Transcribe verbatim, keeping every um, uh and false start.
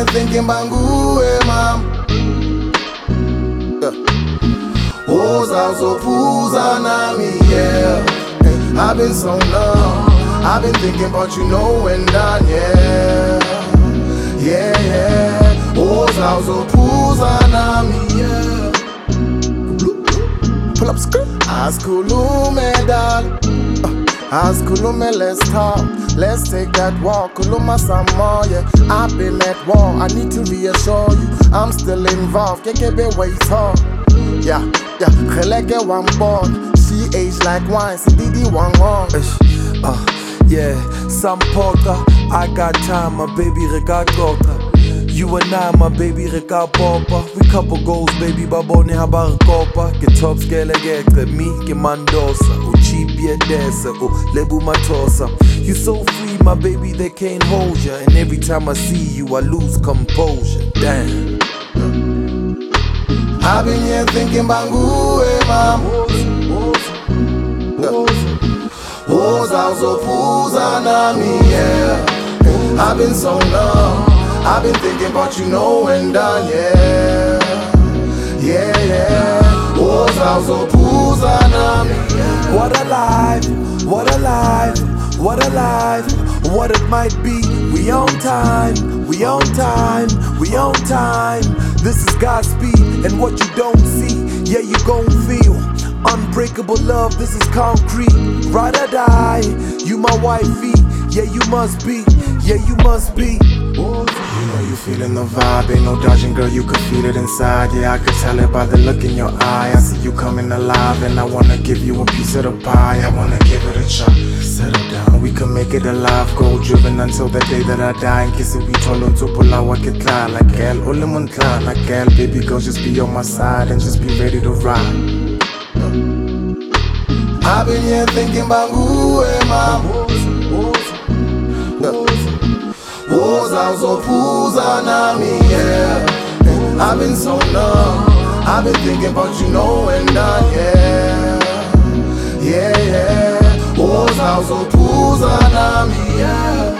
here thinking banguwe mam. Ozazopuza nami, yeah. I've been so numb, I've been thinking about you knowing that, yeah. Yeah, yeah. Ozazopuza nami, yeah. Pull up skirt. Askulume dal, Askulume, let's talk. Let's take that walk. Kuluma some more, yeah. I've been at war, I need to reassure you I'm still involved. Kekebe where you talk. Yeah, yeah, Kheleke one born. She aged like wine, see Didi one on. Uh, yeah, some porter, I got time, my baby rega tota. You and I, my baby rega popa. We couple goals, baby, babone habar kopa. Get top scale get me, get mandosa. Oh cheap yeah desa, oh lebu matosa. You so free, my baby, they can't hold ya. And every time I see you, I lose composure. Damn. I've been here thinking banguwe mam. Ozazopuza nami, yeah. I've been so numb, I've been thinking about you knowing that, yeah. Yeah, yeah. Ozazopuza nami, yeah. What a life, what a life, what a life, what it might be. We on time, we on time, we on time. This is Godspeed, and what you don't see, yeah, you gon' feel. Unbreakable love, this is concrete. Ride or die, you my wifey. Yeah, you must be, yeah, you must be. You know you feeling the vibe, ain't no dodging, girl, you can feel it inside. Yeah, I could tell it by the look in your eye. I see you coming alive, and I wanna give you a piece of the pie. I wanna give it a try. Settle down, we can make it alive. Goal driven until the day that I die. And kiss it, we told him to pull out what get lie. Like girl, ulimun klan, like girl, baby girl, just be on my side and just be ready to ride. I've been here thinking banguwe mam. Ozazopuza nami, yeah. I've been so numb, I've been thinking about you knowing that, yeah. Yeah, yeah. Ozazopuza nami, yeah.